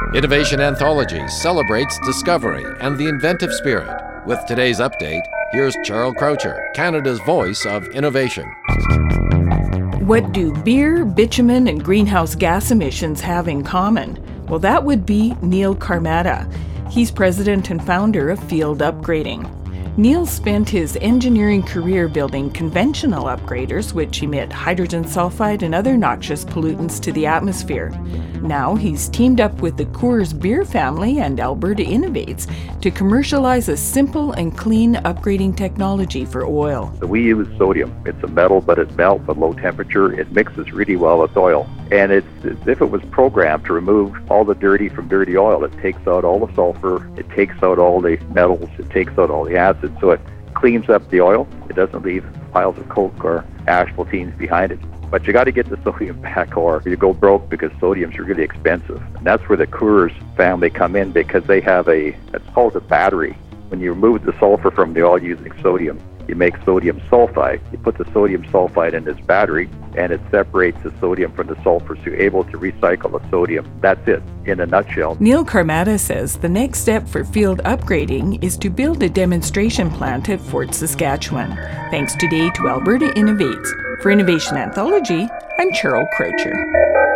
Innovation Anthology celebrates discovery and the inventive spirit. With today's update, here's Charles Croucher, Canada's voice of innovation. What do beer, bitumen, and greenhouse gas emissions have in common? Well, that would be Neil Karmata. He's president and founder of Field Upgrading. Neil spent his engineering career building conventional upgraders which emit hydrogen sulfide and other noxious pollutants to the atmosphere. Now he's teamed up with the Coors Beer family and Alberta Innovates to commercialize a simple and clean upgrading technology for oil. So we use sodium. It's a metal, but it melts at low temperature. It mixes really well with oil. And it's as if it was programmed to remove all the dirty from dirty oil. It takes out all the sulfur, it takes out all the metals, it takes out all the acids, so it cleans up the oil. It doesn't leave piles of coke or asphaltenes behind it. But you got to get the sodium back or you go broke because sodium's really expensive. And that's where the Coors family come in because they have it's called a battery. When you remove the sulfur from the oil using sodium, you make sodium sulfide. You put the sodium sulfide in this battery and it separates the sodium from the sulfur, so you're able to recycle the sodium. That's it, in a nutshell. Neil Karmata says the next step for Field Upgrading is to build a demonstration plant at Fort Saskatchewan. Thanks today to Alberta Innovates. For Innovation Anthology, I'm Charles Croucher.